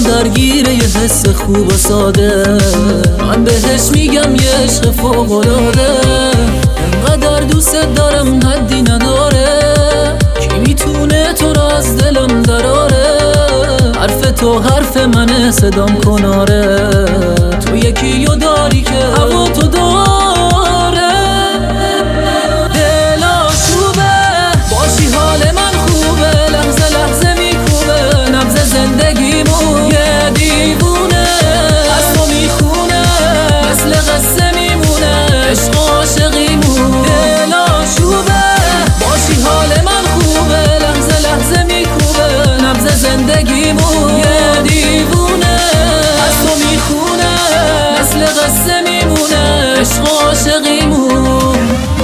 درگیر یه حس خوب و ساده، من بهش میگم یه عشق فوق‌العاده. انقدر دوست دارم حدی نداره، کی میتونه تو را از دلم دراره؟ حرف تو حرف منه، صدام کناره. تو یکی رو داری که هوا تو داره. دلا شوبه باشی حال من خوبه، لحظه لحظه میکوبه نبض زندگیمون. یه دیوونه از تو میخونه، مثل قصه میمونه عشق و عاشقیمون. دلا شوبه باشی حال من خوبه، لحظه لحظه میکوبه نبض زندگیمون. یه دیوونه از تو میخونه، مثل قصه میمونه عشق و عاشقیمون.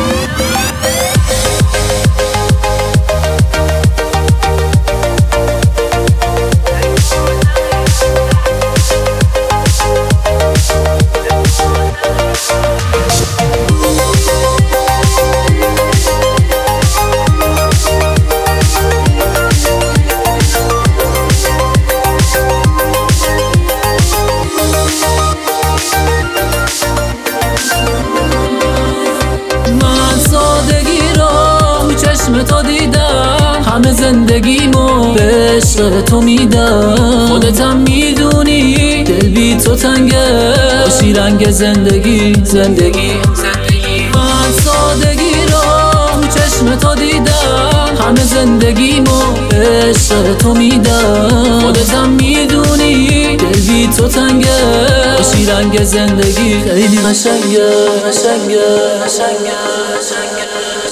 تو دیدم همه زندگیمو به عشق تو میدم. خودتم میدونی دل بی تو تنگه، باشی رنگ زندگی زندگی زندگی. من سادگی رو تو چشم تو دیدم، همه زندگیمو به عشق تو میدم. خودتم میدونی دل بی تو تنگه، باشی رنگ زندگی خیلی قشنگه قشنگه قشنگه قشنگه.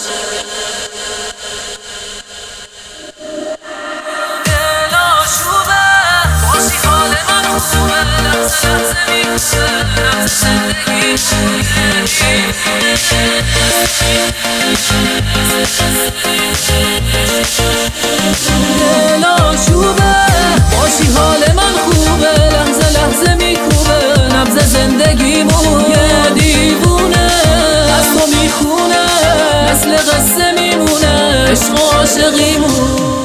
دلا شوبه باشی حال من خوبه، لحظه لحظه میکوبه نبض زندگیمون. یه دیوونه از تو میخونه، مثل قصه میمونه عشق و عاشقیمون.